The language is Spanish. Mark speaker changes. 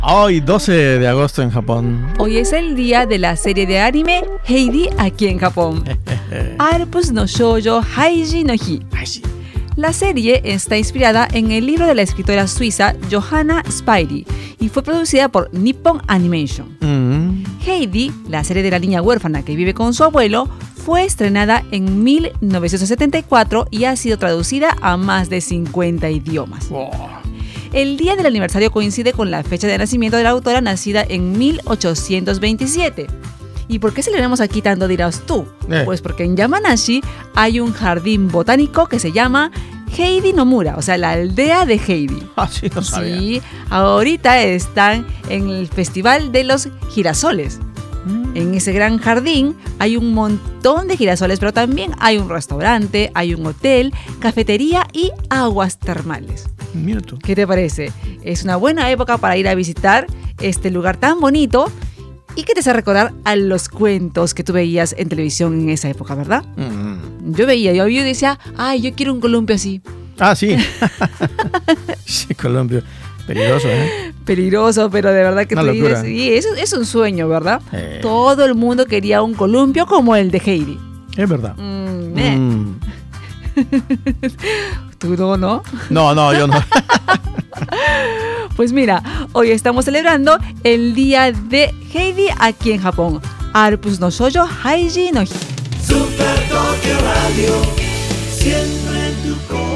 Speaker 1: Hoy, 12 de agosto en Japón.
Speaker 2: Hoy es el día de la serie de anime Heidi aquí en Japón. Arpus no Shoujo Haiji no Hi.
Speaker 1: Ay, sí.
Speaker 2: La serie está inspirada en el libro de la escritora suiza Johanna Spyri y fue producida por Nippon Animation. Heidi, la serie de la niña huérfana que vive con su abuelo, fue estrenada en 1974 y ha sido traducida a más de 50 idiomas.
Speaker 1: Wow.
Speaker 2: El día del aniversario coincide con la fecha de nacimiento de la autora, nacida en 1827. ¿Y por qué celebramos aquí tanto, dirás tú? Pues porque en Yamanashi hay un jardín botánico que se llama Heidi no Mura, o sea, la aldea de Heidi.
Speaker 1: Ah, sí, no sabía.
Speaker 2: Sí, ahorita están en el Festival de los Girasoles. En ese gran jardín hay un montón de girasoles, pero también hay un restaurante, hay un hotel, cafetería y aguas termales.
Speaker 1: Mira tú.
Speaker 2: ¿Qué te parece? Es una buena época para ir a visitar este lugar tan bonito y que te hace recordar a los cuentos que tú veías en televisión en esa época, ¿verdad? Yo decía, ay, yo quiero un columpio así.
Speaker 1: Ah, sí. Sí, Colombia. Peligroso, ¿eh?
Speaker 2: Peligroso, pero de verdad que
Speaker 1: Una
Speaker 2: tú
Speaker 1: locura.
Speaker 2: dices, sí, es un sueño, ¿verdad? Todo el mundo quería un columpio como el de Heidi.
Speaker 1: Es verdad.
Speaker 2: ¿Tú no?
Speaker 1: No, yo no.
Speaker 2: Pues mira, hoy estamos celebrando el día de Heidi aquí en Japón. Arpus no Shoujo Haiji no Hi.
Speaker 3: Super Tokyo Radio, siempre en tu corazón.